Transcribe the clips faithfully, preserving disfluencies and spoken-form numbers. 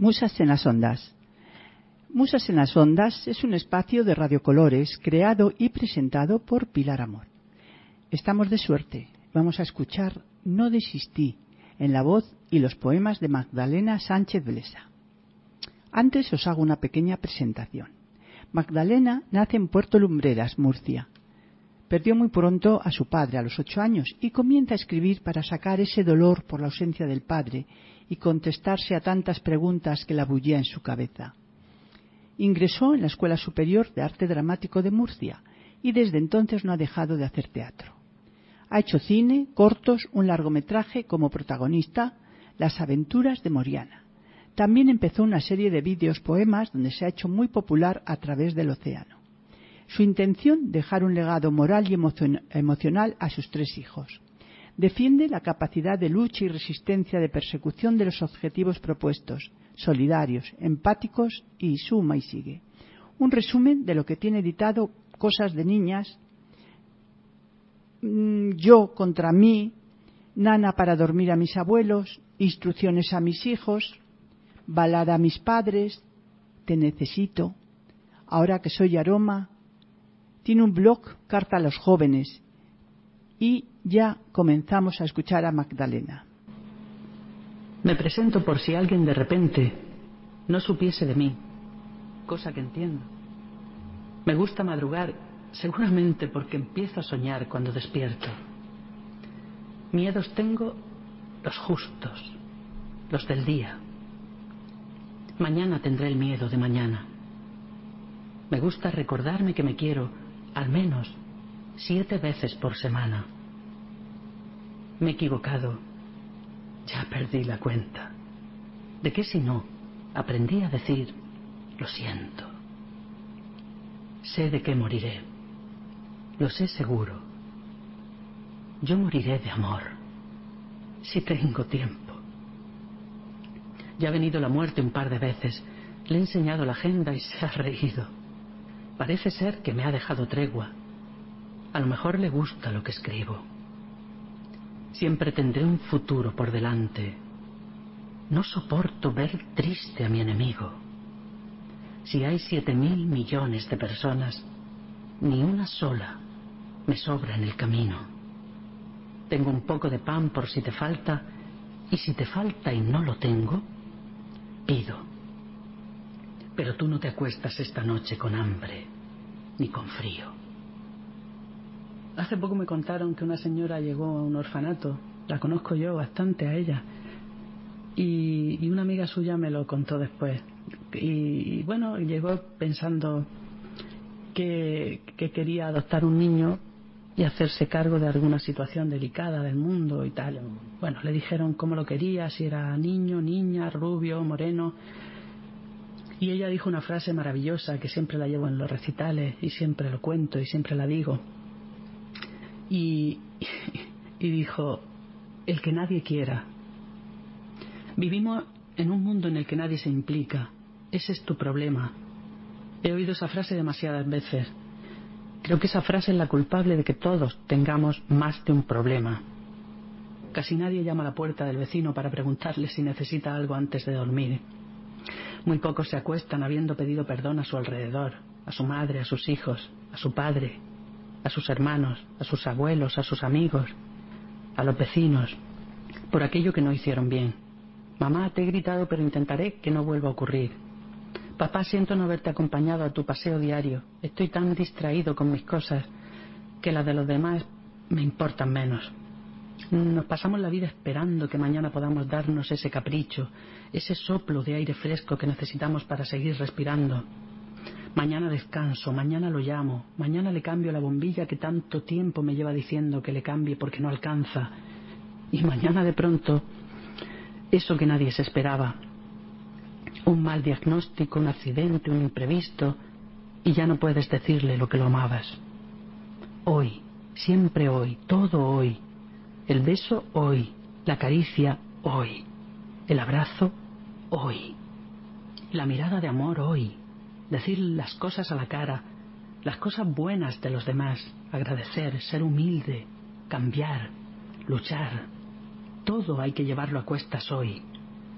Musas en las ondas. Musas en las ondas es un espacio de radiocolores creado y presentado por Pilar Amor. Estamos de suerte. Vamos a escuchar No desistí, en la voz y los poemas de Magdalena Sánchez Blesa. Antes os hago una pequeña presentación. Magdalena nace en Puerto Lumbreras, Murcia. Perdió muy pronto a su padre a los ocho años y comienza a escribir para sacar ese dolor por la ausencia del padre y contestarse a tantas preguntas que la bullía en su cabeza. Ingresó en la Escuela Superior de Arte Dramático de Murcia y desde entonces no ha dejado de hacer teatro. Ha hecho cine, cortos, un largometraje como protagonista, Las aventuras de Moriana. También empezó una serie de vídeos poemas donde se ha hecho muy popular a través del océano. Su intención, dejar un legado moral y emocional a sus tres hijos. Defiende la capacidad de lucha y resistencia de persecución de los objetivos propuestos, solidarios, empáticos y suma y sigue. Un resumen de lo que tiene editado Cosas de niñas, Yo contra mí, Nana para dormir a mis abuelos, Instrucciones a mis hijos, Balada a mis padres, Te necesito, Ahora que soy aroma. Tiene un blog, Carta a los jóvenes. Y ya comenzamos a escuchar a Magdalena. Me presento por si alguien de repente no supiese de mí, cosa que entiendo. Me gusta madrugar, seguramente porque empiezo a soñar cuando despierto. Miedos tengo los justos, los del día. Mañana tendré el miedo de mañana. Me gusta recordarme que me quiero al menos siete veces por semana. Me he equivocado. Ya perdí la cuenta. ¿De qué si no? Aprendí a decir, lo siento. Sé de qué moriré. Lo sé seguro. Yo moriré de amor. Si tengo tiempo. Ya ha venido la muerte un par de veces. Le he enseñado la agenda y se ha reído. Parece ser que me ha dejado tregua. A lo mejor le gusta lo que escribo. Siempre tendré un futuro por delante. No soporto ver triste a mi enemigo. Si hay siete mil millones de personas, ni una sola me sobra en el camino. Tengo un poco de pan por si te falta, y si te falta y no lo tengo, pido. Pero tú no te acuestas esta noche con hambre, ni con frío. Hace poco me contaron que una señora llegó a un orfanato. La conozco yo bastante a ella. Y, y una amiga suya me lo contó después. Y, y bueno, llegó pensando que, que quería adoptar un niño y hacerse cargo de alguna situación delicada del mundo y tal. Bueno, le dijeron cómo lo quería, si era niño, niña, rubio, moreno. Y ella dijo una frase maravillosa que siempre la llevo en los recitales y siempre lo cuento y siempre la digo. Y, y dijo, el que nadie quiera. Vivimos en un mundo en el que nadie se implica. Ese es tu problema. He oído esa frase demasiadas veces. Creo que esa frase es la culpable de que todos tengamos más de un problema. Casi nadie llama a la puerta del vecino para preguntarle si necesita algo antes de dormir. Muy pocos se acuestan habiendo pedido perdón a su alrededor, a su madre, a sus hijos, a su padre, a sus hermanos, a sus abuelos, a sus amigos, a los vecinos, por aquello que no hicieron bien. Mamá, te he gritado, pero intentaré que no vuelva a ocurrir. Papá, siento no haberte acompañado a tu paseo diario. Estoy tan distraído con mis cosas que las de los demás me importan menos. Nos pasamos la vida esperando que mañana podamos darnos ese capricho, ese soplo de aire fresco que necesitamos para seguir respirando. Mañana descanso, mañana lo llamo, mañana le cambio la bombilla que tanto tiempo me lleva diciendo que le cambie porque no alcanza. Y mañana de pronto, eso que nadie se esperaba. Un mal diagnóstico, un accidente, un imprevisto, y ya no puedes decirle lo que lo amabas. Hoy, siempre hoy, todo hoy. El beso hoy, la caricia hoy, el abrazo hoy, la mirada de amor hoy, decir las cosas a la cara, las cosas buenas de los demás, agradecer, ser humilde, cambiar, luchar. Todo hay que llevarlo a cuestas hoy.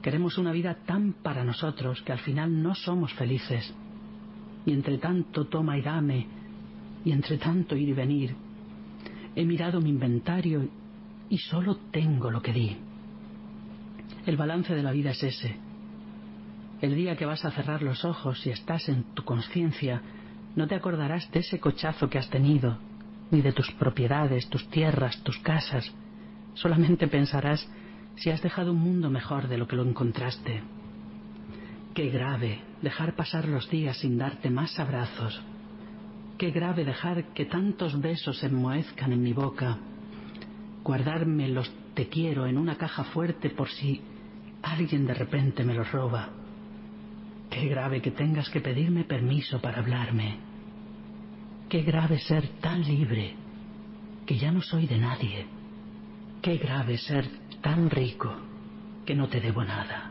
Queremos una vida tan para nosotros que al final no somos felices. Y entre tanto toma y dame, y entre tanto ir y venir, he mirado mi inventario y solo tengo lo que di. El balance de la vida es ese. El día que vas a cerrar los ojos y estás en tu conciencia, no te acordarás de ese cochazo que has tenido, ni de tus propiedades, tus tierras, tus casas. Solamente pensarás si has dejado un mundo mejor de lo que lo encontraste. Qué grave dejar pasar los días sin darte más abrazos. Qué grave dejar que tantos besos se enmohezcan en mi boca. Guardarme los te quiero en una caja fuerte por si alguien de repente me los roba. Qué grave que tengas que pedirme permiso para hablarme. Qué grave ser tan libre que ya no soy de nadie. Qué grave ser tan rico que no te debo nada.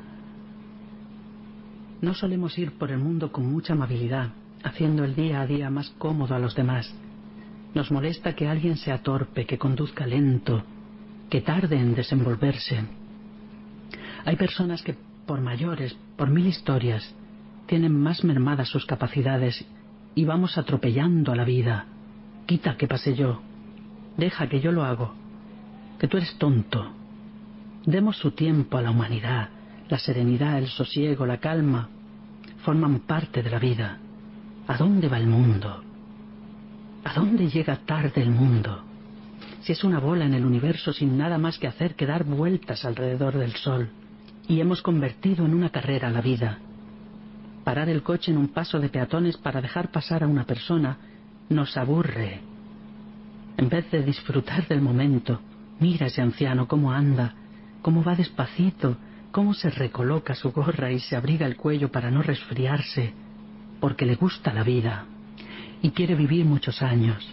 No solemos ir por el mundo con mucha amabilidad, haciendo el día a día más cómodo a los demás. Nos molesta que alguien sea torpe, que conduzca lento, que tarde en desenvolverse. Hay personas que, por mayores, por mil historias, tienen más mermadas sus capacidades y vamos atropellando a la vida. Quita que pase yo. Deja que yo lo hago. Que tú eres tonto. Demos su tiempo a la humanidad. La serenidad, el sosiego, la calma forman parte de la vida. ¿A dónde va el mundo? ¿A dónde llega tarde el mundo? Si es una bola en el universo sin nada más que hacer que dar vueltas alrededor del sol. Y hemos convertido en una carrera la vida. Parar el coche en un paso de peatones para dejar pasar a una persona nos aburre. En vez de disfrutar del momento, mira ese anciano cómo anda, cómo va despacito, cómo se recoloca su gorra y se abriga el cuello para no resfriarse, porque le gusta la vida y quiere vivir muchos años.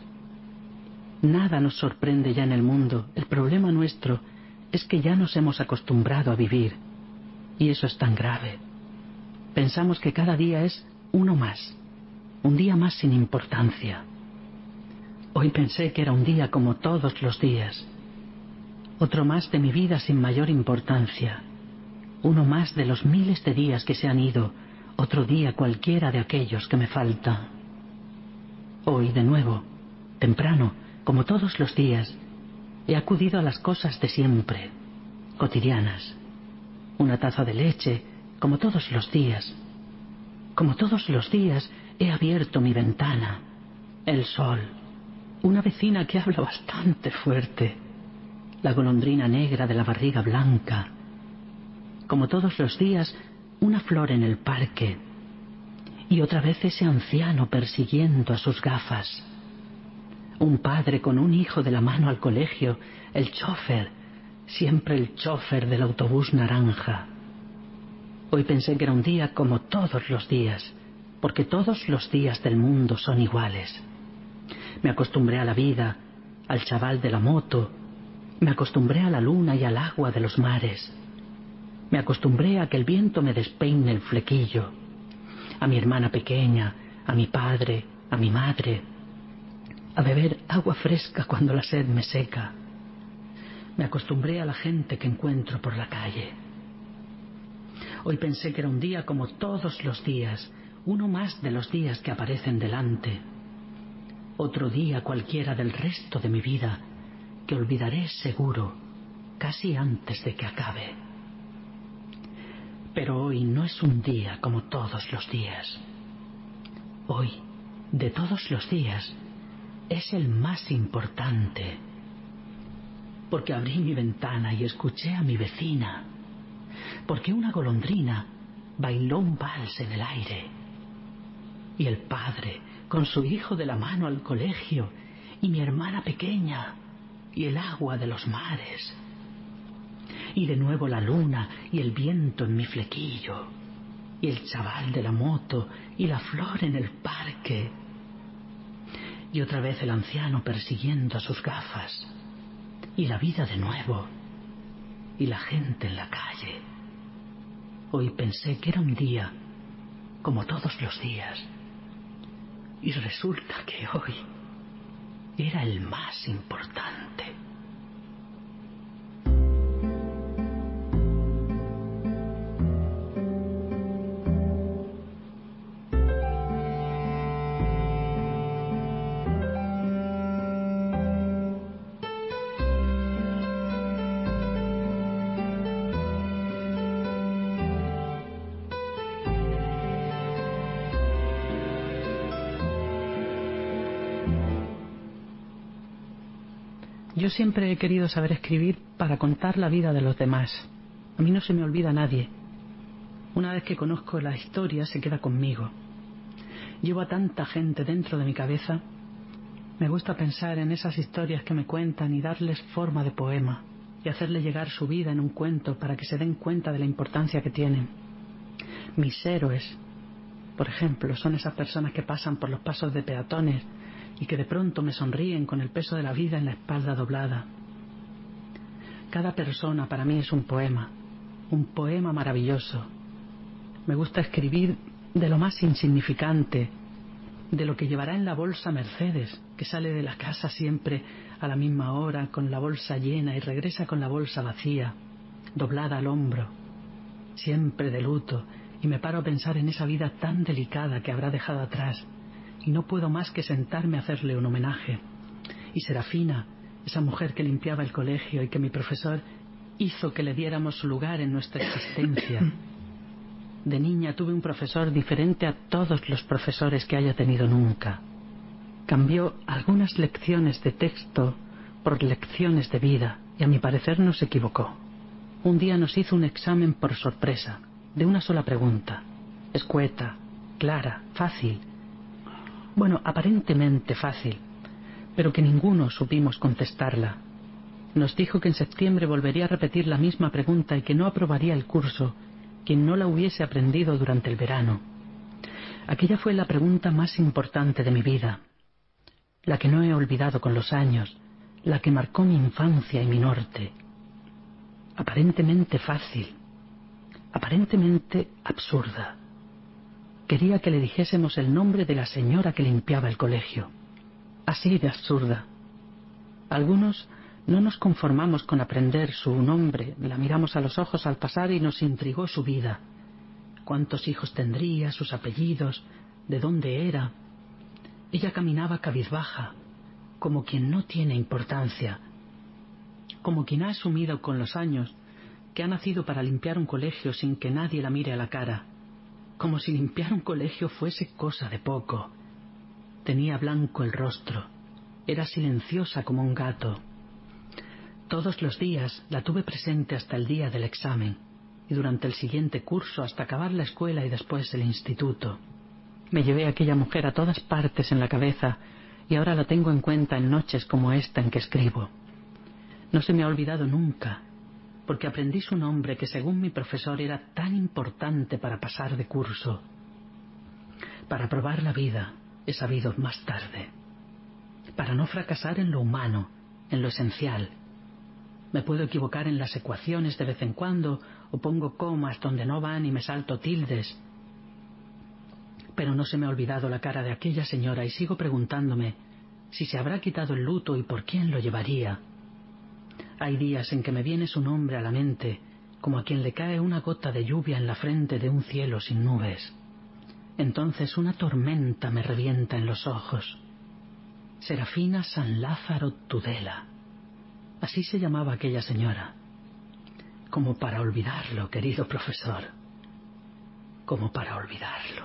Nada nos sorprende ya en el mundo. El problema nuestro es que ya nos hemos acostumbrado a vivir, y eso es tan grave. Pensamos que cada día es uno más, un día más sin importancia. Hoy pensé que era un día como todos los días, otro más de mi vida sin mayor importancia, uno más de los miles de días que se han ido, otro día cualquiera de aquellos que me faltan. Hoy, de nuevo, temprano, como todos los días, he acudido a las cosas de siempre, cotidianas. Una taza de leche, como todos los días. Como todos los días, he abierto mi ventana. El sol. Una vecina que habla bastante fuerte. La golondrina negra de la barriga blanca. Como todos los días, una flor en el parque. Y otra vez ese anciano persiguiendo a sus gafas. Un padre con un hijo de la mano al colegio. El chófer. Siempre el chófer del autobús naranja. Hoy pensé que era un día como todos los días, porque todos los días del mundo son iguales. Me acostumbré a la vida, al chaval de la moto. Me acostumbré a la luna y al agua de los mares. Me acostumbré a que el viento me despeine el flequillo. A mi hermana pequeña, a mi padre, a mi madre. A beber agua fresca cuando la sed me seca. Me acostumbré a la gente que encuentro por la calle. Hoy pensé que era un día como todos los días, uno más de los días que aparecen delante. Otro día cualquiera del resto de mi vida, que olvidaré seguro, casi antes de que acabe. Pero hoy no es un día como todos los días. Hoy, de todos los días, es el más importante. Porque abrí mi ventana y escuché a mi vecina. Porque una golondrina bailó un vals en el aire. Y el padre, con su hijo de la mano al colegio, y mi hermana pequeña, y el agua de los mares. Y de nuevo la luna y el viento en mi flequillo, y el chaval de la moto y la flor en el parque. Y otra vez el anciano persiguiendo a sus gafas, y la vida de nuevo, y la gente en la calle. Hoy pensé que era un día como todos los días, y resulta que hoy era el más importante. Yo siempre he querido saber escribir para contar la vida de los demás. A mí no se me olvida nadie. Una vez que conozco la historia, se queda conmigo. Llevo a tanta gente dentro de mi cabeza. Me gusta pensar en esas historias que me cuentan y darles forma de poema y hacerle llegar su vida en un cuento para que se den cuenta de la importancia que tienen. Mis héroes, por ejemplo, son esas personas que pasan por los pasos de peatones y que de pronto me sonríen con el peso de la vida en la espalda doblada. Cada persona para mí es un poema, un poema maravilloso. Me gusta escribir de lo más insignificante, de lo que llevará en la bolsa Mercedes, que sale de la casa siempre a la misma hora con la bolsa llena y regresa con la bolsa vacía, doblada al hombro, siempre de luto, y me paro a pensar en esa vida tan delicada que habrá dejado atrás, y no puedo más que sentarme a hacerle un homenaje. Y Serafina, esa mujer que limpiaba el colegio y que mi profesor hizo que le diéramos su lugar en nuestra existencia. De niña tuve un profesor diferente a todos los profesores que haya tenido nunca. Cambió algunas lecciones de texto por lecciones de vida y a mi parecer no se equivocó. Un día nos hizo un examen por sorpresa, de una sola pregunta, escueta, clara, fácil. Bueno, aparentemente fácil, pero que ninguno supimos contestarla. Nos dijo que en septiembre volvería a repetir la misma pregunta y que no aprobaría el curso quien no la hubiese aprendido durante el verano. Aquella fue la pregunta más importante de mi vida, la que no he olvidado con los años, la que marcó mi infancia y mi norte. Aparentemente fácil, aparentemente absurda. Quería que le dijésemos el nombre de la señora que limpiaba el colegio. Así de absurda. Algunos no nos conformamos con aprender su nombre, la miramos a los ojos al pasar y nos intrigó su vida. Cuántos hijos tendría, sus apellidos, de dónde era. Ella caminaba cabizbaja, como quien no tiene importancia, como quien ha asumido con los años que ha nacido para limpiar un colegio sin que nadie la mire a la cara, como si limpiar un colegio fuese cosa de poco. Tenía blanco el rostro, era silenciosa como un gato. Todos los días la tuve presente hasta el día del examen y durante el siguiente curso hasta acabar la escuela y después el instituto. Me llevé a aquella mujer a todas partes en la cabeza y ahora la tengo en cuenta en noches como esta en que escribo. No se me ha olvidado nunca, porque aprendí su nombre que según mi profesor era tan importante para pasar de curso. Para probar la vida he sabido más tarde. Para no fracasar en lo humano, en lo esencial. Me puedo equivocar en las ecuaciones de vez en cuando, o pongo comas donde no van y me salto tildes. Pero no se me ha olvidado la cara de aquella señora y sigo preguntándome si se habrá quitado el luto y por quién lo llevaría. Hay días en que me viene su nombre a la mente, como a quien le cae una gota de lluvia en la frente de un cielo sin nubes. Entonces una tormenta me revienta en los ojos. Serafina San Lázaro Tudela. Así se llamaba aquella señora. Como para olvidarlo, querido profesor. Como para olvidarlo.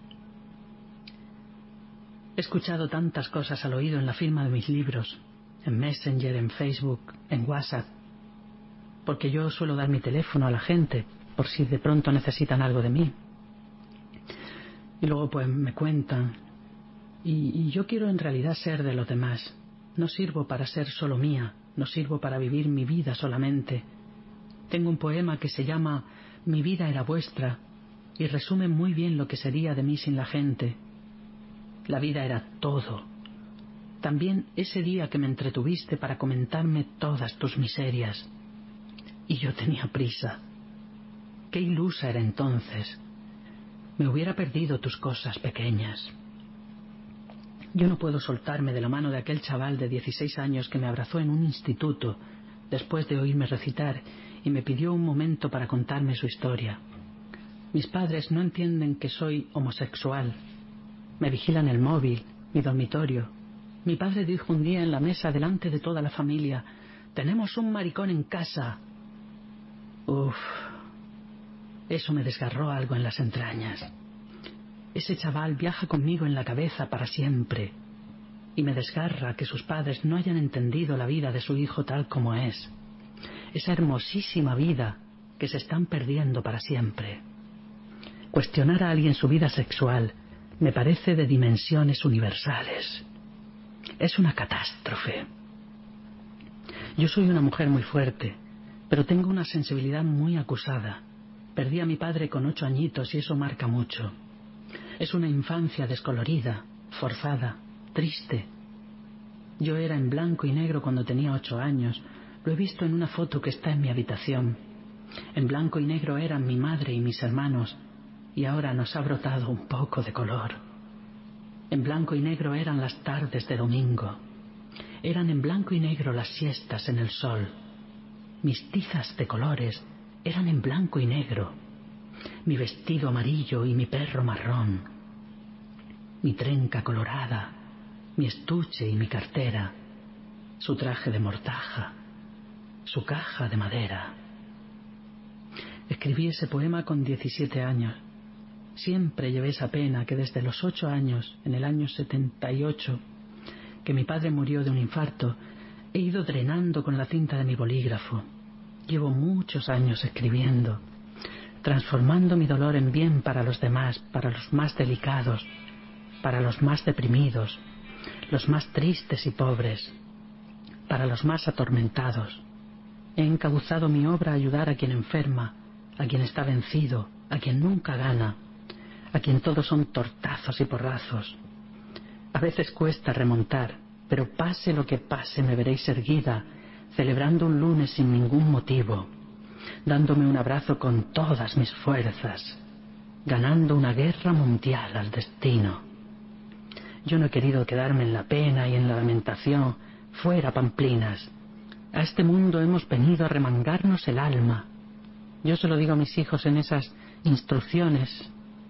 He escuchado tantas cosas al oído en la firma de mis libros, en Messenger, en Facebook, en WhatsApp, porque yo suelo dar mi teléfono a la gente por si de pronto necesitan algo de mí. Y luego pues me cuentan. Y, y yo quiero en realidad ser de los demás. No sirvo para ser solo mía. No sirvo para vivir mi vida solamente. Tengo un poema que se llama Mi vida era vuestra y resume muy bien lo que sería de mí sin la gente. La vida era todo. También ese día que me entretuviste para comentarme todas tus miserias. Y yo tenía prisa. Qué ilusa era entonces. Me hubiera perdido tus cosas pequeñas. Yo no puedo soltarme de la mano de aquel chaval de dieciséis años que me abrazó en un instituto después de oírme recitar y me pidió un momento para contarme su historia. Mis padres no entienden que soy homosexual. Me vigilan el móvil, mi dormitorio. Mi padre dijo un día en la mesa delante de toda la familia: «Tenemos un maricón en casa». Uf, eso me desgarró algo en las entrañas. Ese chaval viaja conmigo en la cabeza para siempre. y me desgarra que sus padres no hayan entendido la vida de su hijo tal como es. Esa hermosísima vida que se están perdiendo para siempre. Cuestionar a alguien su vida sexual me parece de dimensiones universales. Es una catástrofe. Yo soy una mujer muy fuerte, pero tengo una sensibilidad muy acusada. Perdí a mi padre con ocho añitos y eso marca mucho. Es una infancia descolorida, forzada, triste. Yo era en blanco y negro cuando tenía ocho años. Lo he visto en una foto que está en mi habitación. En blanco y negro eran mi madre y mis hermanos, y ahora nos ha brotado un poco de color. En blanco y negro eran las tardes de domingo. Eran en blanco y negro las siestas en el sol. Mis tizas de colores eran en blanco y negro. Mi vestido amarillo y mi perro marrón. Mi trenca colorada, mi estuche y mi cartera. Su traje de mortaja, su caja de madera. Escribí ese poema con diecisiete años. Siempre llevé esa pena que desde los ocho años, en el año setenta y ocho, que mi padre murió de un infarto, he ido drenando con la cinta de mi bolígrafo. Llevo muchos años escribiendo, transformando mi dolor en bien para los demás, para los más delicados, para los más deprimidos, los más tristes y pobres, para los más atormentados. He encauzado mi obra a ayudar a quien enferma, a quien está vencido, a quien nunca gana, a quien todos son tortazos y porrazos. A veces cuesta remontar, pero pase lo que pase me veréis erguida, celebrando un lunes sin ningún motivo, dándome un abrazo con todas mis fuerzas, ganando una guerra mundial al destino. Yo no he querido quedarme en la pena y en la lamentación. Fuera, pamplinas. A este mundo hemos venido a remangarnos el alma. Yo se lo digo a mis hijos en esas instrucciones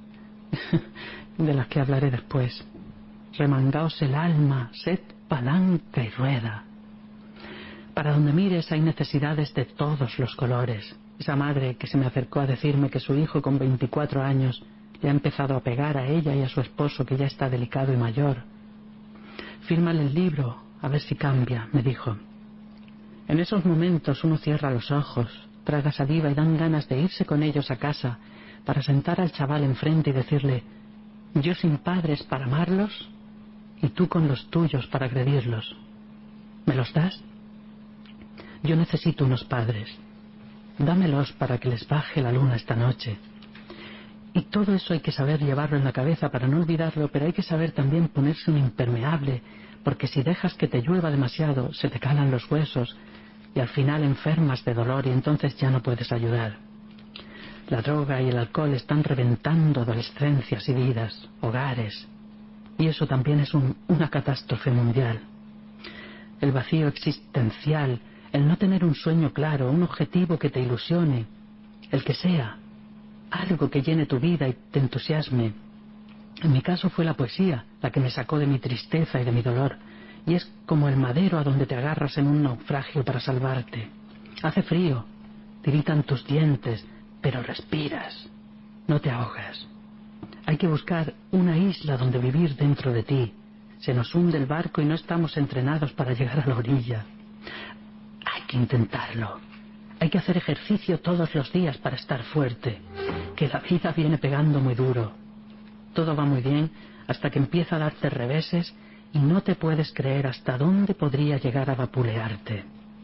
de las que hablaré después. Remangaos el alma, sed palanca y rueda. Para donde mires hay necesidades de todos los colores. Esa madre que se me acercó a decirme que su hijo con veinticuatro años le ha empezado a pegar a ella y a su esposo que ya está delicado y mayor. Fírmale el libro, a ver si cambia, me dijo. En esos momentos uno cierra los ojos, traga saliva y dan ganas de irse con ellos a casa para sentar al chaval enfrente y decirle: yo sin padres para amarlos y tú con los tuyos para agredirlos. ¿Me los das? Yo necesito unos padres. Dámelos para que les baje la luna esta noche. Y todo eso hay que saber llevarlo en la cabeza para no olvidarlo, pero hay que saber también ponerse un impermeable, porque si dejas que te llueva demasiado, se te calan los huesos y al final enfermas de dolor y entonces ya no puedes ayudar. La droga y el alcohol están reventando adolescencias y vidas, hogares, y eso también es un, una catástrofe mundial. El vacío existencial, el no tener un sueño claro, un objetivo que te ilusione, el que sea, algo que llene tu vida y te entusiasme. En mi caso fue la poesía la que me sacó de mi tristeza y de mi dolor, y es como el madero a donde te agarras en un naufragio para salvarte. Hace frío, tiritan tus dientes, pero respiras, no te ahogas. Hay que buscar una isla donde vivir dentro de ti. Se nos hunde el barco y no estamos entrenados para llegar a la orilla. Hay que intentarlo. Hay que hacer ejercicio todos los días para estar fuerte, que la vida viene pegando muy duro. Todo va muy bien hasta que empieza a darte reveses y no te puedes creer hasta dónde podría llegar a vapulearte.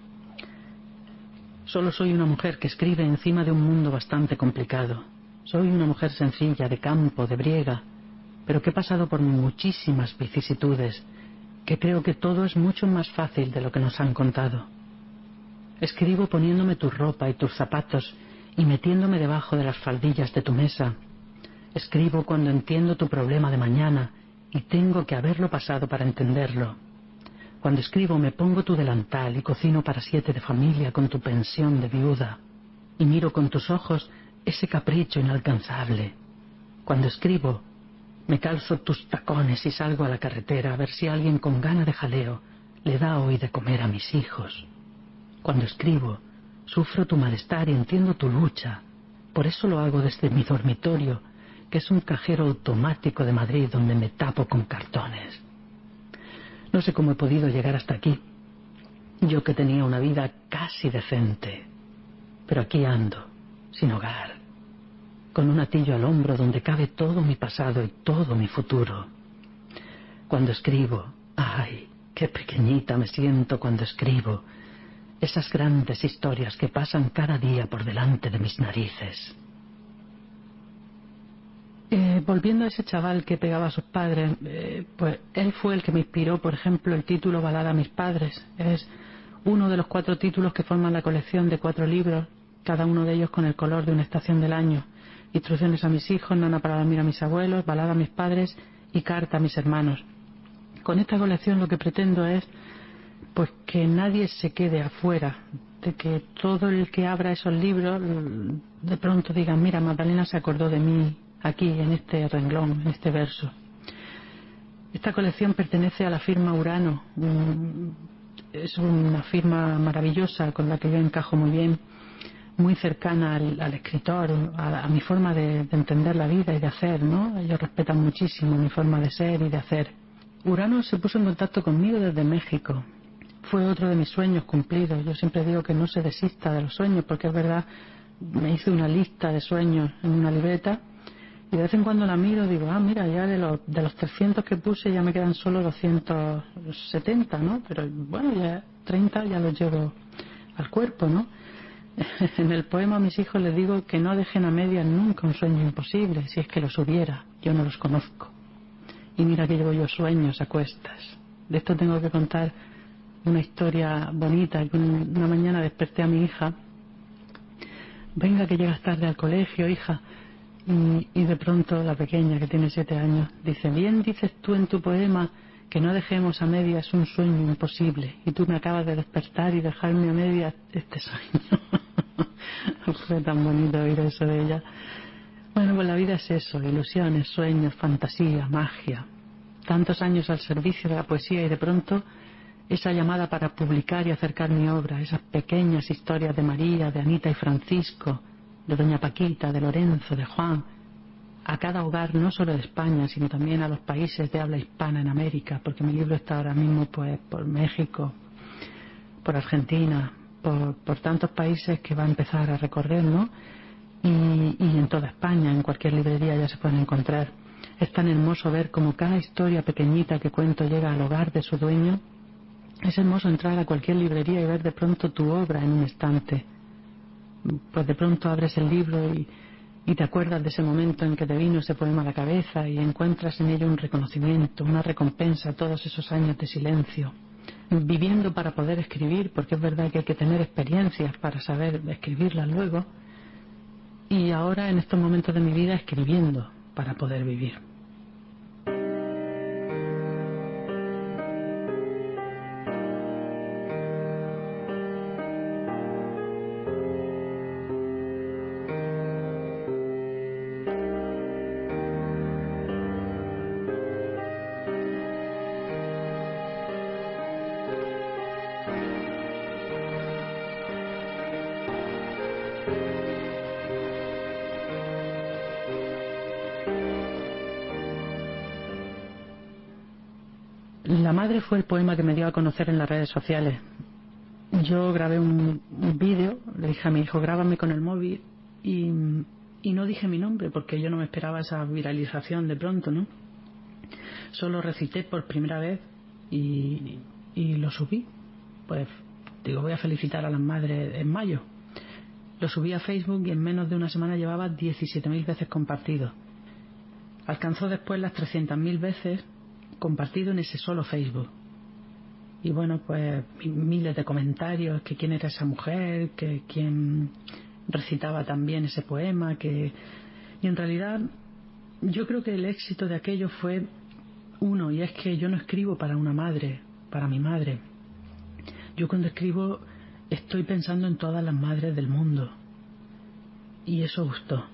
Solo soy una mujer que escribe encima de un mundo bastante complicado. Soy una mujer sencilla, de campo, de briega, pero que he pasado por muchísimas vicisitudes, que creo que todo es mucho más fácil de lo que nos han contado. Escribo poniéndome tu ropa y tus zapatos y metiéndome debajo de las faldillas de tu mesa. Escribo cuando entiendo tu problema de mañana y tengo que haberlo pasado para entenderlo. Cuando escribo me pongo tu delantal y cocino para siete de familia con tu pensión de viuda. Y miro con tus ojos ese capricho inalcanzable. Cuando escribo me calzo tus tacones y salgo a la carretera a ver si alguien con gana de jaleo le da hoy de comer a mis hijos. Cuando escribo, sufro tu malestar y entiendo tu lucha. Por eso lo hago desde mi dormitorio, que es un cajero automático de Madrid donde me tapo con cartones. No sé cómo he podido llegar hasta aquí. Yo que tenía una vida casi decente. Pero aquí ando, sin hogar, con un atillo al hombro donde cabe todo mi pasado y todo mi futuro. Cuando escribo, ¡ay, qué pequeñita me siento cuando escribo! Esas grandes historias que pasan cada día por delante de mis narices. Eh, volviendo a ese chaval que pegaba a sus padres, eh, pues él fue el que me inspiró, por ejemplo, el título Balada a mis padres. Es uno de los cuatro títulos que forman la colección de cuatro libros, cada uno de ellos con el color de una estación del año. Instrucciones a mis hijos, Nana para dormir a mis abuelos, Balada a mis padres y Carta a mis hermanos. Con esta colección lo que pretendo es pues que nadie se quede afuera, de que todo el que abra esos libros de pronto diga, mira, Magdalena se acordó de mí aquí, en este renglón, en este verso. Esta colección pertenece a la firma Urano. Es una firma maravillosa con la que yo encajo muy bien, muy cercana al, al escritor, a, a mi forma de, de entender la vida y de hacer, ¿no? Ellos respetan muchísimo mi forma de ser y de hacer. Urano se puso en contacto conmigo desde México. Fue otro de mis sueños cumplidos. Yo siempre digo que no se desista de los sueños, porque es verdad, me hice una lista de sueños en una libreta y de vez en cuando la miro y digo, ah, mira, ya de los, de los trescientos que puse ya me quedan solo doscientos setenta, ¿no? Pero bueno, ya treinta ya los llevo al cuerpo, ¿no? En el poema a mis hijos les digo que no dejen a medias nunca un sueño imposible, si es que los hubiera, yo no los conozco. Y mira que llevo yo sueños a cuestas. De esto tengo que contar una historia bonita, que una mañana desperté a mi hija. Venga que llegas tarde al colegio, hija. Y, y de pronto la pequeña, que tiene siete años, dice, bien dices tú en tu poema que no dejemos a medias un sueño imposible. Y tú me acabas de despertar y dejarme a medias este sueño. Fue tan bonito oír eso de ella. Bueno, pues la vida es eso, ilusiones, sueños, fantasía, magia. Tantos años al servicio de la poesía y de pronto esa llamada para publicar y acercar mi obra, esas pequeñas historias de María, de Anita y Francisco, de Doña Paquita, de Lorenzo, de Juan, a cada hogar no solo de España, sino también a los países de habla hispana en América, porque mi libro está ahora mismo pues por México, por Argentina, por, por tantos países que va a empezar a recorrer, ¿no? Y, y en toda España, en cualquier librería ya se pueden encontrar. Es tan hermoso ver cómo cada historia pequeñita que cuento llega al hogar de su dueño. Es hermoso entrar a cualquier librería y ver de pronto tu obra en un estante. Pues de pronto abres el libro y, y te acuerdas de ese momento en que te vino ese poema a la cabeza y encuentras en ello un reconocimiento, una recompensa a todos esos años de silencio. Viviendo para poder escribir, porque es verdad que hay que tener experiencias para saber escribirlas luego. Y ahora, en estos momentos de mi vida, escribiendo para poder vivir. La madre fue el poema que me dio a conocer en las redes sociales. Yo grabé un, un vídeo, le dije a mi hijo, grábame con el móvil, y, y no dije mi nombre porque yo no me esperaba esa viralización de pronto, ¿no? Solo recité por primera vez y, y lo subí. Pues digo, voy a felicitar a las madres en mayo. Lo subí a Facebook y en menos de una semana llevaba diecisiete mil veces compartido. Alcanzó después las trescientas mil veces compartido en ese solo Facebook. Y bueno, pues miles de comentarios, que quién era esa mujer, que quién recitaba también ese poema, que... Y en realidad yo creo que el éxito de aquello fue uno, y es que yo no escribo para una madre, para mi madre. Yo cuando escribo estoy pensando en todas las madres del mundo. Y eso gustó.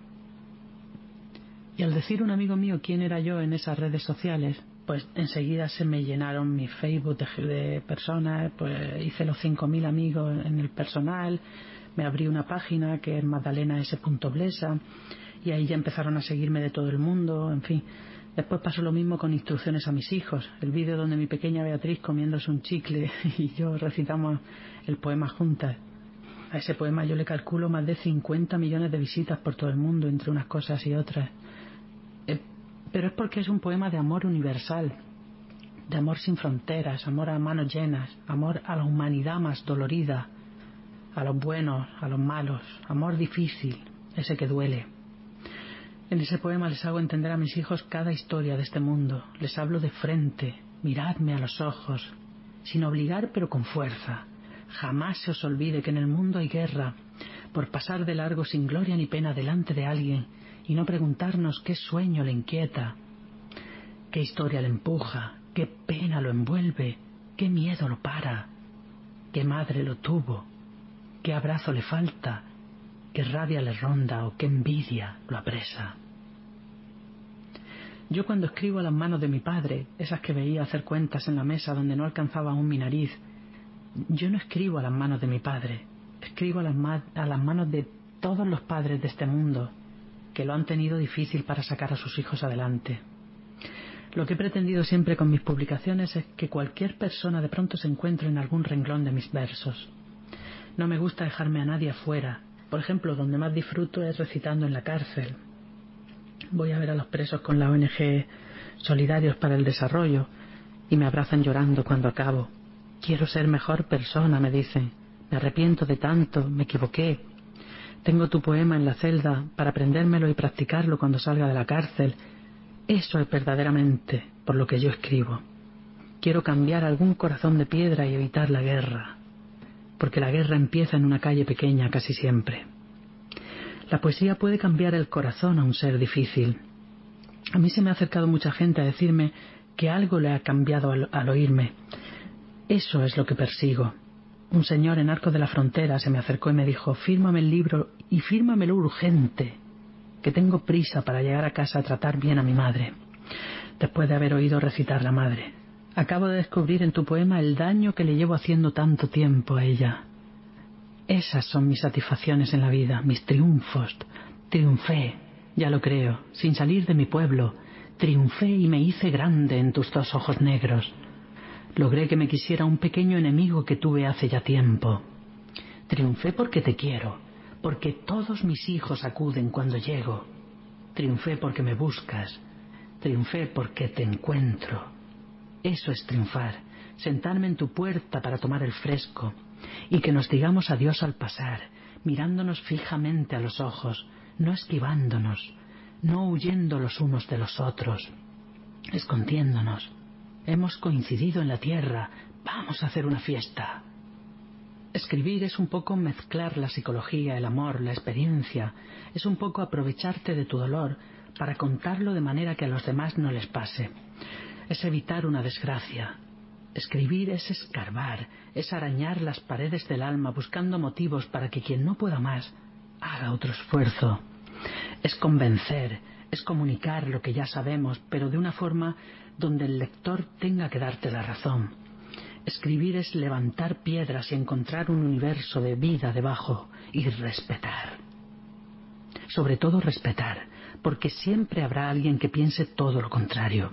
Y al decir un amigo mío quién era yo en esas redes sociales, pues enseguida se me llenaron mi Facebook de, de personas, pues hice los cinco mil amigos en el personal, me abrí una página que es magdalena ese punto blesa y ahí ya empezaron a seguirme de todo el mundo, en fin, Después pasó lo mismo con instrucciones a mis hijos. El vídeo donde mi pequeña Beatriz comiéndose un chicle y yo recitamos el poema juntas. A ese poema yo le calculo más de cincuenta millones de visitas por todo el mundo, entre unas cosas y otras. Eh, pero es porque es un poema de amor universal, de amor sin fronteras, amor a manos llenas, amor a la humanidad más dolorida, a los buenos, a los malos, amor difícil, ese que duele. En ese poema les hago entender a mis hijos cada historia de este mundo. Les hablo de frente, miradme a los ojos, sin obligar pero con fuerza. Jamás se os olvide que en el mundo hay guerra, por pasar de largo sin gloria ni pena delante de alguien y no preguntarnos qué sueño le inquieta, qué historia le empuja, qué pena lo envuelve, qué miedo lo para, qué madre lo tuvo, qué abrazo le falta, qué rabia le ronda o qué envidia lo apresa. Yo cuando escribo a las manos de mi padre, esas que veía hacer cuentas en la mesa donde no alcanzaba aún mi nariz, yo no escribo a las manos de mi padre, escribo a las, ma- a las manos de todos los padres de este mundo que lo han tenido difícil para sacar a sus hijos adelante. Lo que he pretendido siempre con mis publicaciones es que cualquier persona de pronto se encuentre en algún renglón de mis versos. No me gusta dejarme a nadie afuera. Por ejemplo, donde más disfruto es recitando en la cárcel. Voy a ver a los presos con la O N G Solidarios para el Desarrollo y me abrazan llorando cuando acabo. Quiero ser mejor persona, me dicen. Me arrepiento de tanto, me equivoqué. Tengo tu poema en la celda para aprendérmelo y practicarlo cuando salga de la cárcel. Eso es verdaderamente por lo que yo escribo. Quiero cambiar algún corazón de piedra y evitar la guerra, porque la guerra empieza en una calle pequeña casi siempre. La poesía puede cambiar el corazón a un ser difícil. A mí se me ha acercado mucha gente a decirme que algo le ha cambiado al, al oírme. Eso es lo que persigo. Un señor en Arcos de la Frontera se me acercó y me dijo: fírmame el libro y fírmamelo urgente, que tengo prisa para llegar a casa a tratar bien a mi madre, después de haber oído recitar la madre. Acabo de descubrir en tu poema el daño que le llevo haciendo tanto tiempo a ella. Esas son mis satisfacciones en la vida, mis triunfos. Triunfé, ya lo creo, sin salir de mi pueblo. Triunfé y me hice grande en tus dos ojos negros. Logré que me quisiera un pequeño enemigo que tuve hace ya tiempo. Triunfé porque te quiero, porque todos mis hijos acuden cuando llego. Triunfé porque me buscas. Triunfé porque te encuentro. Eso es triunfar, sentarme en tu puerta para tomar el fresco y que nos digamos adiós al pasar, mirándonos fijamente a los ojos, no esquivándonos, no huyendo los unos de los otros, escondiéndonos. Hemos coincidido en la tierra, vamos a hacer una fiesta. Escribir es un poco mezclar la psicología, el amor, la experiencia, es un poco aprovecharte de tu dolor para contarlo de manera que a los demás no les pase. Es evitar una desgracia. Escribir es escarbar, es arañar las paredes del alma buscando motivos para que quien no pueda más haga otro esfuerzo. Es convencer, es comunicar lo que ya sabemos, pero de una forma donde el lector tenga que darte la razón. Escribir es levantar piedras y encontrar un universo de vida debajo y respetar. Sobre todo respetar, porque siempre habrá alguien que piense todo lo contrario.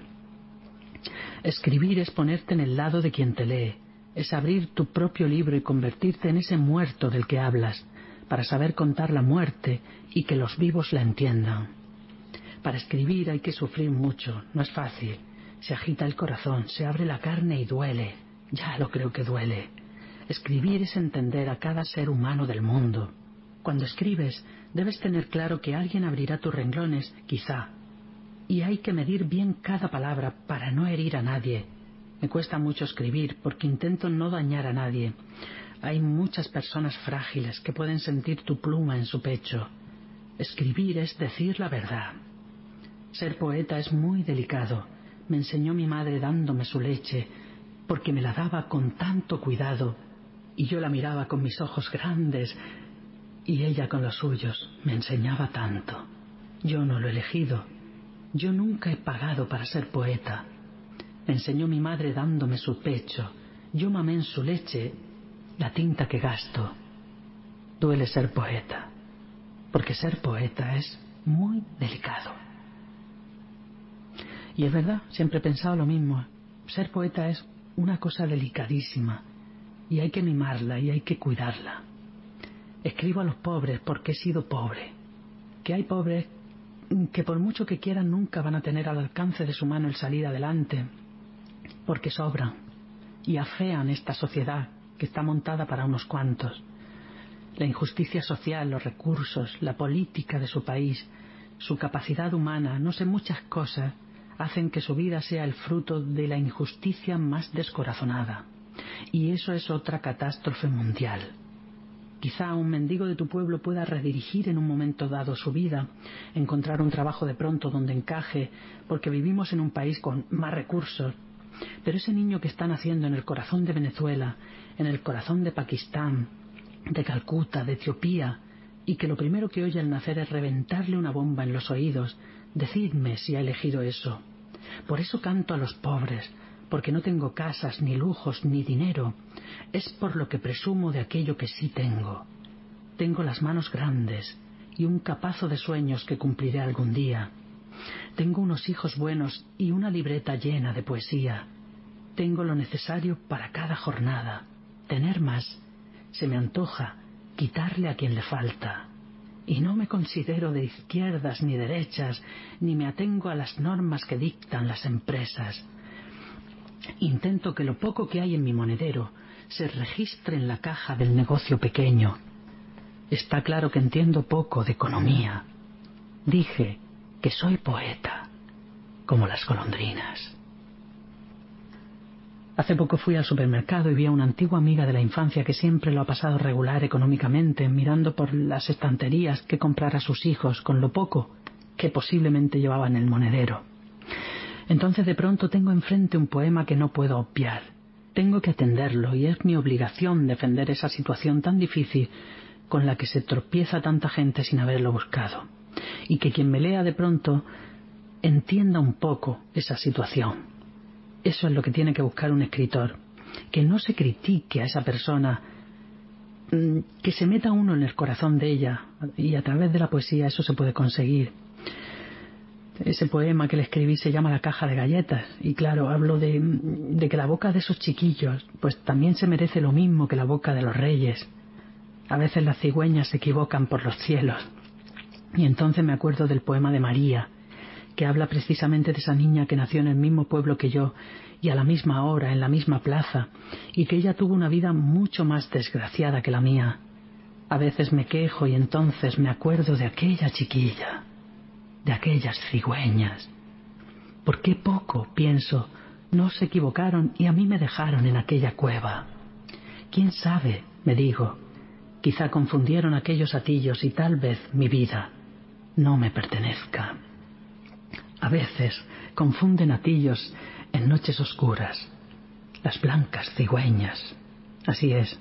Escribir es ponerte en el lado de quien te lee, es abrir tu propio libro y convertirte en ese muerto del que hablas, para saber contar la muerte y que los vivos la entiendan. Para escribir hay que sufrir mucho, no es fácil. Se agita el corazón, se abre la carne y duele. Ya lo creo que duele. Escribir es entender a cada ser humano del mundo. Cuando escribes, debes tener claro que alguien abrirá tus renglones, quizá. Y hay que medir bien cada palabra para no herir a nadie. Me cuesta mucho escribir porque intento no dañar a nadie. Hay muchas personas frágiles que pueden sentir tu pluma en su pecho. Escribir es decir la verdad. Ser poeta es muy delicado. Me enseñó mi madre dándome su leche, porque me la daba con tanto cuidado, y yo la miraba con mis ojos grandes, y ella con los suyos. Me enseñaba tanto. Yo no lo he elegido. Yo nunca he pagado para ser poeta. Me enseñó mi madre dándome su pecho. Yo mamé en su leche la tinta que gasto. Duele ser poeta, porque ser poeta es muy delicado. Y es verdad, siempre he pensado lo mismo. Ser poeta es una cosa delicadísima y hay que mimarla y hay que cuidarla. Escribo a los pobres porque he sido pobre. Que hay pobres que por mucho que quieran nunca van a tener al alcance de su mano el salir adelante, porque sobran y afean esta sociedad que está montada para unos cuantos. La injusticia social, los recursos, la política de su país, su capacidad humana, no sé, muchas cosas hacen que su vida sea el fruto de la injusticia más descorazonada. Y eso es otra catástrofe mundial. Quizá un mendigo de tu pueblo pueda redirigir en un momento dado su vida, encontrar un trabajo de pronto donde encaje, porque vivimos en un país con más recursos. Pero ese niño que está naciendo en el corazón de Venezuela, en el corazón de Pakistán, de Calcuta, de Etiopía, y que lo primero que oye al nacer es reventarle una bomba en los oídos, decidme si ha elegido eso. Por eso canto a los pobres, porque no tengo casas, ni lujos, ni dinero. Es por lo que presumo de aquello que sí tengo. Tengo las manos grandes y un capazo de sueños que cumpliré algún día. Tengo unos hijos buenos y una libreta llena de poesía. Tengo lo necesario para cada jornada. Tener más se me antoja quitarle a quien le falta. Y no me considero de izquierdas ni derechas, ni me atengo a las normas que dictan las empresas. Intento que lo poco que hay en mi monedero se registre en la caja del negocio pequeño. Está claro que entiendo poco de economía. Dije que soy poeta, como las golondrinas. Hace poco fui al supermercado y vi a una antigua amiga de la infancia que siempre lo ha pasado regular económicamente, mirando por las estanterías que comprar a sus hijos con lo poco que posiblemente llevaba en el monedero. Entonces de pronto tengo enfrente un poema que no puedo obviar. Tengo que atenderlo y es mi obligación defender esa situación tan difícil con la que se tropieza tanta gente sin haberlo buscado. Y que quien me lea de pronto entienda un poco esa situación. Eso es lo que tiene que buscar un escritor. Que no se critique a esa persona, que se meta uno en el corazón de ella, y a través de la poesía eso se puede conseguir. Ese poema que le escribí se llama La caja de galletas, y claro, hablo de, de que la boca de esos chiquillos pues también se merece lo mismo que la boca de los reyes. A veces las cigüeñas se equivocan por los cielos. Y entonces me acuerdo del poema de María, que habla precisamente de esa niña que nació en el mismo pueblo que yo, y a la misma hora, en la misma plaza, y que ella tuvo una vida mucho más desgraciada que la mía. A veces me quejo y entonces me acuerdo de aquella chiquilla, de aquellas cigüeñas. ¿Por qué poco, pienso, no se equivocaron y a mí me dejaron en aquella cueva? ¿Quién sabe?, me digo. Quizá confundieron aquellos atillos y tal vez mi vida no me pertenezca. A veces confunden atillos en noches oscuras, las blancas cigüeñas. Así es.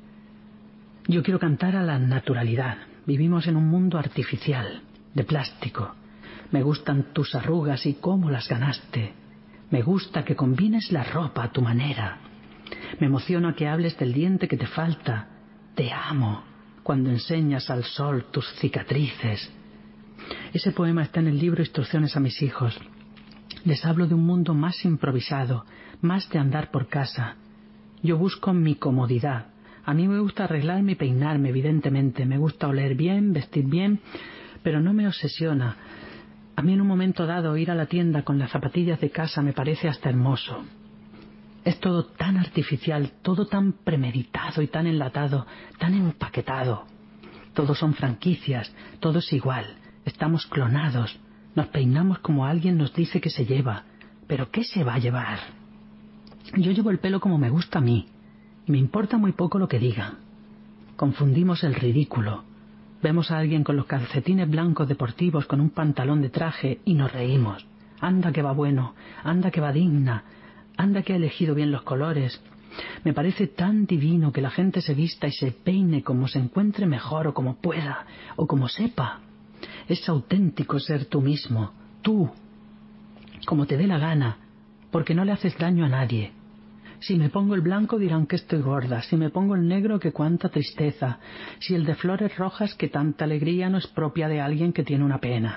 Yo quiero cantar a la naturalidad. Vivimos en un mundo artificial, de plástico. Me gustan tus arrugas y cómo las ganaste. Me gusta que combines la ropa a tu manera. Me emociona que hables del diente que te falta. Te amo cuando enseñas al sol tus cicatrices. Ese poema está en el libro Instrucciones a mis hijos. Les hablo de un mundo más improvisado, más de andar por casa. Yo busco mi comodidad. A mí me gusta arreglarme y peinarme, evidentemente. Me gusta oler bien, vestir bien, pero no me obsesiona. A mí en un momento dado ir a la tienda con las zapatillas de casa me parece hasta hermoso. Es todo tan artificial, todo tan premeditado y tan enlatado, tan empaquetado. Todos son franquicias, todo es igual. Estamos clonados, nos peinamos como alguien nos dice que se lleva. ¿Pero qué se va a llevar? Yo llevo el pelo como me gusta a mí, y me importa muy poco lo que digan. Confundimos el ridículo. Vemos a alguien con los calcetines blancos deportivos con un pantalón de traje y nos reímos. Anda que va bueno, anda que va digna, anda que ha elegido bien los colores. Me parece tan divino que la gente se vista y se peine como se encuentre mejor o como pueda, o como sepa. Es auténtico ser tú mismo, tú, como te dé la gana, porque no le haces daño a nadie. Si me pongo el blanco dirán que estoy gorda, si me pongo el negro que cuánta tristeza, si el de flores rojas que tanta alegría no es propia de alguien que tiene una pena,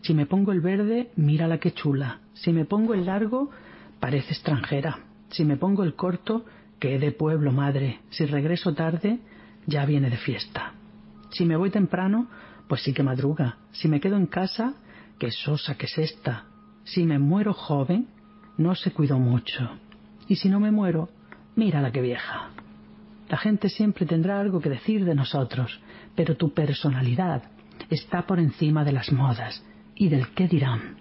Si me pongo el verde, mírala qué chula. Si me pongo el largo, parece extranjera. Si me pongo el corto, que de pueblo, madre. Si regreso tarde, ya viene de fiesta. Si me voy temprano, pues sí que madruga. Si me quedo en casa, qué sosa que es esta. Si me muero joven, no se cuidó mucho. Y si no me muero, mírala qué vieja. La gente siempre tendrá algo que decir de nosotros, pero tu personalidad está por encima de las modas y del qué dirán.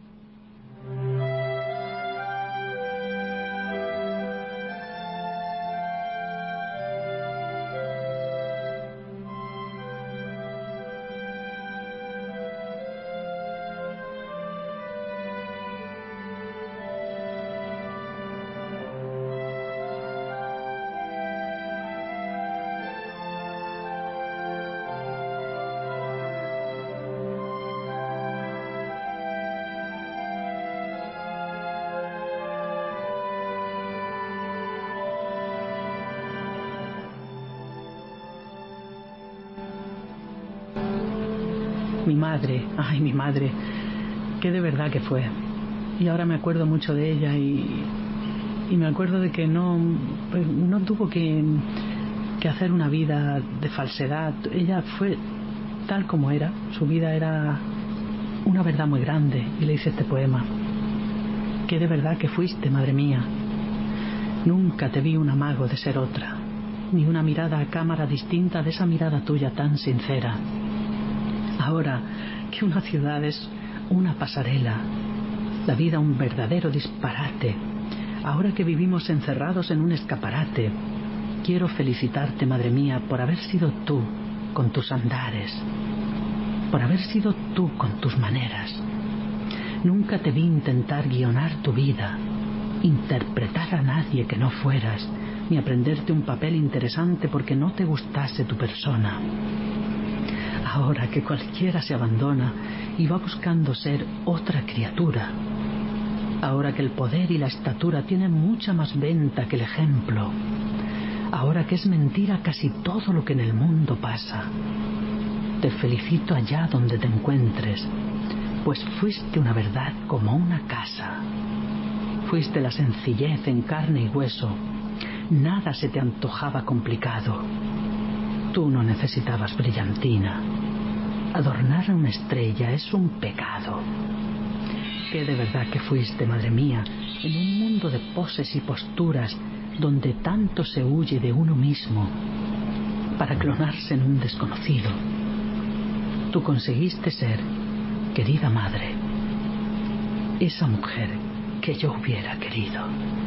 Mi madre, ay, mi madre, qué de verdad que fue. Y ahora me acuerdo mucho de ella y, y me acuerdo de que no, pues, no tuvo que, que hacer una vida de falsedad. Ella fue tal como era, su vida era una verdad muy grande y le hice este poema. Qué de verdad que fuiste, madre mía. Nunca te vi un amago de ser otra, ni una mirada a cámara distinta de esa mirada tuya tan sincera. Ahora que una ciudad es una pasarela, la vida un verdadero disparate, ahora que vivimos encerrados en un escaparate, quiero felicitarte, madre mía, por haber sido tú con tus andares, por haber sido tú con tus maneras. Nunca te vi intentar guionar tu vida, interpretar a nadie que no fueras, ni aprenderte un papel interesante porque no te gustase tu persona. Ahora que cualquiera se abandona y va buscando ser otra criatura, ahora que el poder y la estatura tienen mucha más venta que el ejemplo, ahora que es mentira casi todo lo que en el mundo pasa, te felicito allá donde te encuentres, pues fuiste una verdad como una casa, fuiste la sencillez en carne y hueso, nada se te antojaba complicado. Tú no necesitabas brillantina. Adornar a una estrella es un pecado. Qué de verdad que fuiste, madre mía, en un mundo de poses y posturas donde tanto se huye de uno mismo para clonarse en un desconocido. Tú conseguiste ser, querida madre, esa mujer que yo hubiera querido.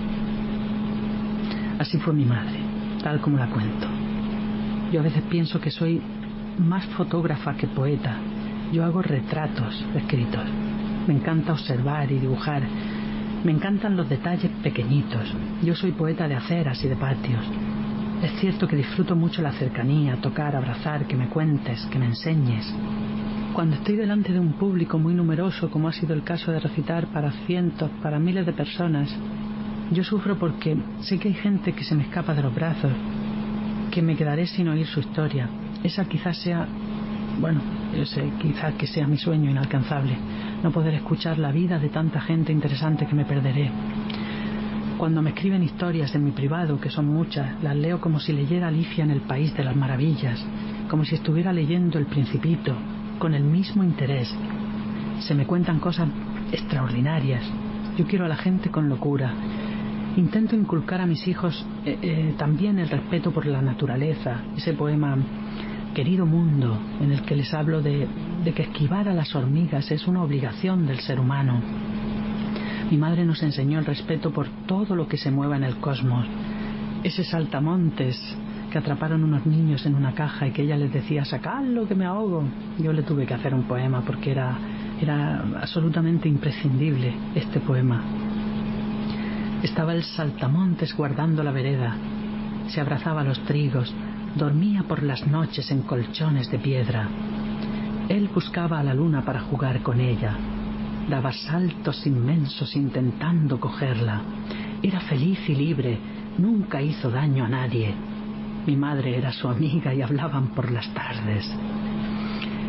Así fue mi madre, tal como la cuento. Yo a veces pienso que soy más fotógrafa que poeta. Yo hago retratos escritos. Me encanta observar y dibujar. Me encantan los detalles pequeñitos. Yo soy poeta de aceras y de patios. Es cierto que disfruto mucho la cercanía, tocar, abrazar, que me cuentes, que me enseñes. Cuando estoy delante de un público muy numeroso, como ha sido el caso de recitar para cientos, para miles de personas, yo sufro porque sé que hay gente que se me escapa de los brazos, que me quedaré sin oír su historia. Esa quizás sea, bueno, yo sé, quizás que sea mi sueño inalcanzable, no poder escuchar la vida de tanta gente interesante que me perderé. Cuando me escriben historias en mi privado, que son muchas, las leo como si leyera Alicia en el País de las Maravillas, como si estuviera leyendo El Principito, con el mismo interés. Se me cuentan cosas extraordinarias. Yo quiero a la gente con locura. Intento inculcar a mis hijos eh, eh, también el respeto por la naturaleza. Ese poema Querido Mundo, en el que les hablo de, de que esquivar a las hormigas es una obligación del ser humano. Mi madre nos enseñó el respeto por todo lo que se mueva en el cosmos. Ese saltamontes que atraparon unos niños en una caja y que ella les decía, sacadlo que me ahogo. Yo le tuve que hacer un poema porque era, era absolutamente imprescindible este poema. Estaba el saltamontes guardando la vereda, se abrazaba a los trigos, dormía por las noches en colchones de piedra. Él buscaba a la luna para jugar con ella, daba saltos inmensos intentando cogerla. Era feliz y libre, nunca hizo daño a nadie. Mi madre era su amiga y hablaban por las tardes.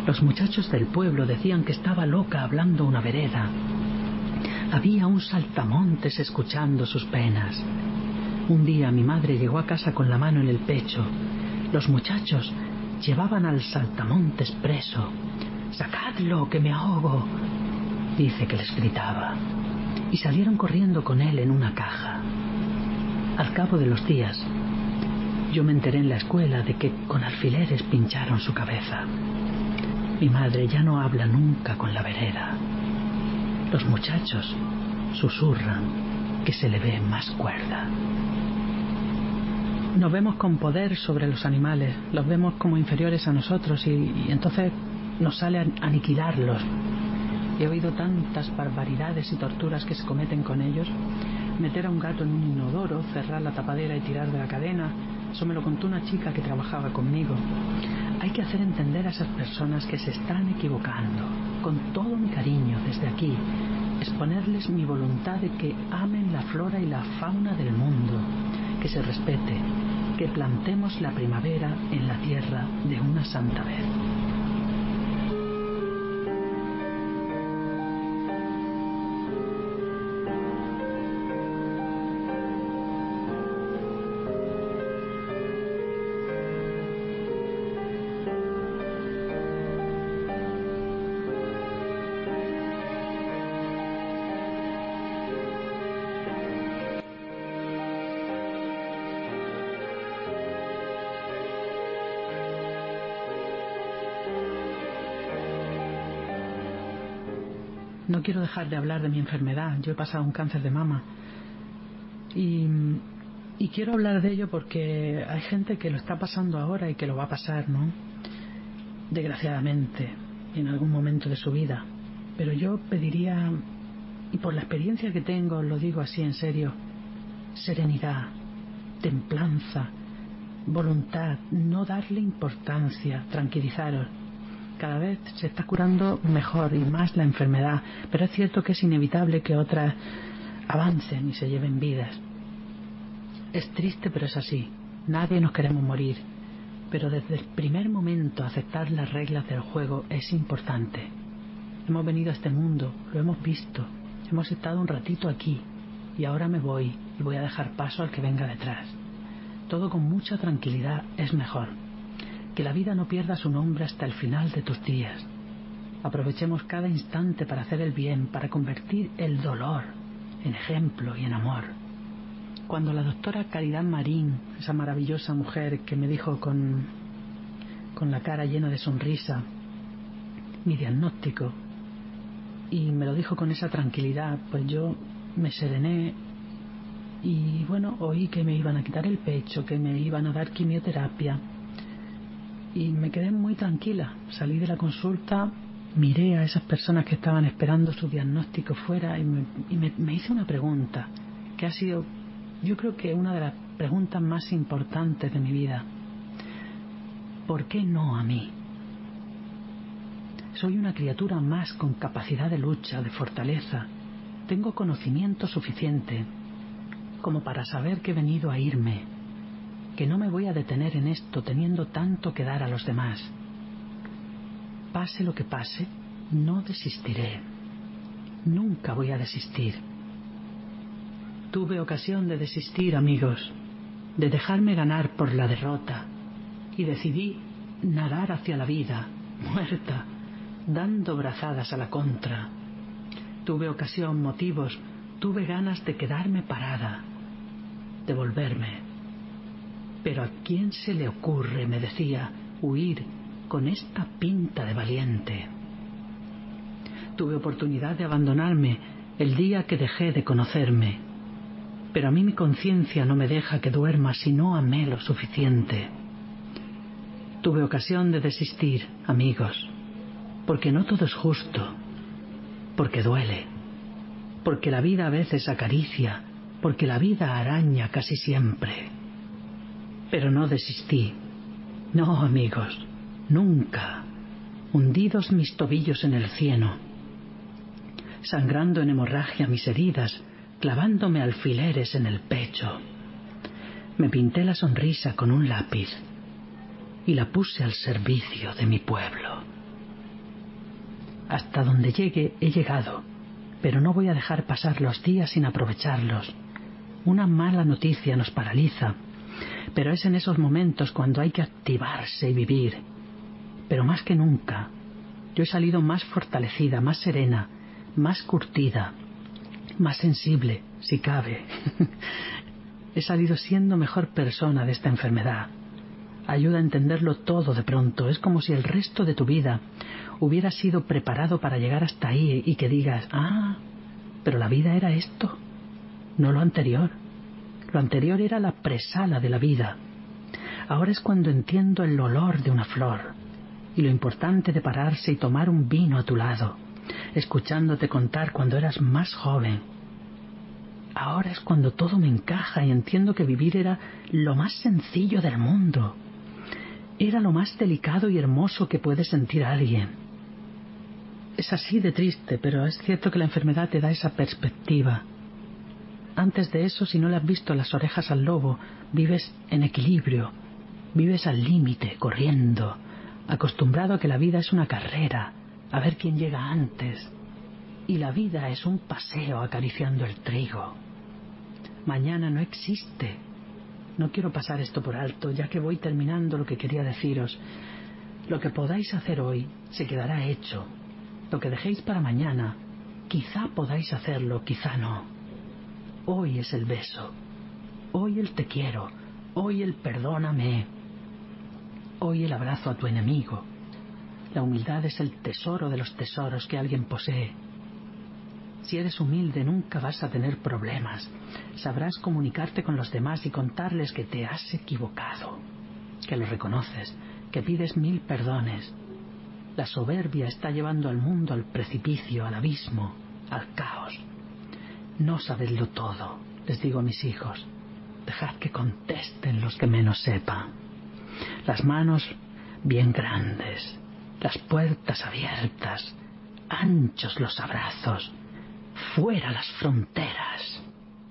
Los muchachos del pueblo decían que estaba loca hablando una vereda. Había un saltamontes escuchando sus penas. Un día mi madre llegó a casa con la mano en el pecho. Los muchachos llevaban al saltamontes preso. «¡Sacadlo, que me ahogo!», dice que les gritaba. Y salieron corriendo con él en una caja. Al cabo de los días, yo me enteré en la escuela de que con alfileres pincharon su cabeza. Mi madre ya no habla nunca con la vereda. Los muchachos susurran que se le ve más cuerda. Nos vemos con poder sobre los animales, los vemos como inferiores a nosotros y, y entonces nos sale a aniquilarlos. He oído tantas barbaridades y torturas que se cometen con ellos. Meter a un gato en un inodoro, cerrar la tapadera y tirar de la cadena. Eso me lo contó una chica que trabajaba conmigo. Hay que hacer entender a esas personas que se están equivocando. Con todo mi cariño desde aquí, exponerles mi voluntad de que amen la flora y la fauna del mundo, que se respete, que plantemos la primavera en la tierra de una santa vez. No quiero dejar de hablar de mi enfermedad. Yo he pasado un cáncer de mama. Y, y quiero hablar de ello porque hay gente que lo está pasando ahora y que lo va a pasar, ¿no? Desgraciadamente, en algún momento de su vida. Pero yo pediría, y por la experiencia que tengo, lo digo así en serio, serenidad, templanza, voluntad, no darle importancia, tranquilizaros. Cada vez se está curando mejor y más la enfermedad, pero es cierto que es inevitable que otras avancen y se lleven vidas. Es triste, pero es así. Nadie nos queremos morir, pero desde el primer momento aceptar las reglas del juego es importante. Hemos venido a este mundo, lo hemos visto, hemos estado un ratito aquí y ahora me voy y voy a dejar paso al que venga detrás. Todo con mucha tranquilidad es mejor. Que la vida no pierda su nombre hasta el final de tus días. Aprovechemos cada instante para hacer el bien, para convertir el dolor en ejemplo y en amor. Cuando la doctora Caridad Marín, esa maravillosa mujer que me dijo con, con la cara llena de sonrisa mi diagnóstico, y me lo dijo con esa tranquilidad, pues yo me serené y bueno, oí que me iban a quitar el pecho, que me iban a dar quimioterapia. Y me quedé muy tranquila. Salí de la consulta, miré a esas personas que estaban esperando su diagnóstico fuera y, me, y me, me hice una pregunta que ha sido, yo creo que una de las preguntas más importantes de mi vida. ¿Por qué no a mí? Soy una criatura más con capacidad de lucha, de fortaleza. Tengo conocimiento suficiente como para saber que he venido a irme, que no me voy a detener en esto teniendo tanto que dar a los demás. Pase lo que pase, no desistiré. Nunca voy a desistir. Tuve ocasión de desistir, amigos, de dejarme ganar por la derrota, y decidí nadar hacia la vida, muerta, dando brazadas a la contra. Tuve ocasión, motivos, tuve ganas de quedarme parada, de volverme. Pero ¿a quién se le ocurre, me decía, huir con esta pinta de valiente? Tuve oportunidad de abandonarme el día que dejé de conocerme, pero a mí mi conciencia no me deja que duerma si no amé lo suficiente. Tuve ocasión de desistir, amigos, porque no todo es justo, porque duele, porque la vida a veces acaricia, porque la vida araña casi siempre. Pero no desistí. No, amigos, nunca. Hundidos mis tobillos en el cieno, sangrando en hemorragia mis heridas, clavándome alfileres en el pecho, me pinté la sonrisa con un lápiz y la puse al servicio de mi pueblo. Hasta donde llegue he llegado, pero no voy a dejar pasar los días sin aprovecharlos. Una mala noticia nos paraliza, pero es en esos momentos cuando hay que activarse y vivir. Pero más que nunca, yo he salido más fortalecida, más serena, más curtida, más sensible, si cabe. He salido siendo mejor persona de esta enfermedad. Ayuda a entenderlo todo de pronto. Es como si el resto de tu vida hubiera sido preparado para llegar hasta ahí y que digas, ah, pero la vida era esto, no lo anterior. Lo anterior era la presala de la vida. Ahora es cuando entiendo el olor de una flor y lo importante de pararse y tomar un vino a tu lado, escuchándote contar cuando eras más joven. Ahora es cuando todo me encaja y entiendo que vivir era lo más sencillo del mundo. Era lo más delicado y hermoso que puede sentir alguien. Es así de triste, pero es cierto que la enfermedad te da esa perspectiva. Antes de eso, si no le has visto las orejas al lobo, vives en equilibrio, vives al límite, corriendo, acostumbrado a que la vida es una carrera, a ver quién llega antes. Y la vida es un paseo acariciando el trigo. Mañana no existe. No quiero pasar esto por alto, ya que voy terminando lo que quería deciros. Lo que podáis hacer hoy se quedará hecho. Lo que dejéis para mañana, quizá podáis hacerlo, quizá no. Hoy es el beso. Hoy el te quiero. Hoy el perdóname. Hoy el abrazo a tu enemigo. La humildad es el tesoro de los tesoros que alguien posee. Si eres humilde nunca vas a tener problemas. Sabrás comunicarte con los demás y contarles que te has equivocado, que lo reconoces, que pides mil perdones. La soberbia está llevando al mundo al precipicio, al abismo, al caos. No sabedlo todo, les digo a mis hijos. Dejad que contesten los que menos sepan. Las manos bien grandes, las puertas abiertas, anchos los abrazos. Fuera las fronteras.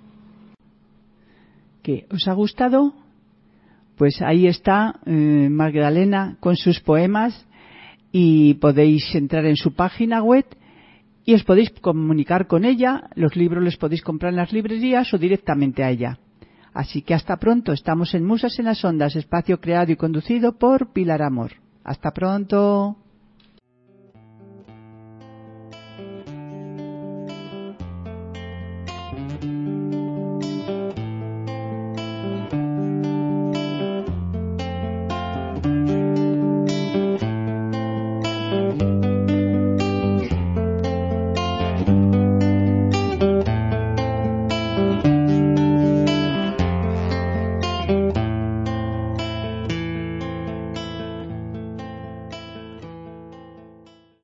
¿Qué? ¿Os ha gustado? Pues ahí está eh, Magdalena con sus poemas y podéis entrar en su página web y os podéis comunicar con ella. Los libros los podéis comprar en las librerías o directamente a ella. Así que hasta pronto. Estamos en Musas en las Ondas, espacio creado y conducido por Pilar Amor. Hasta pronto.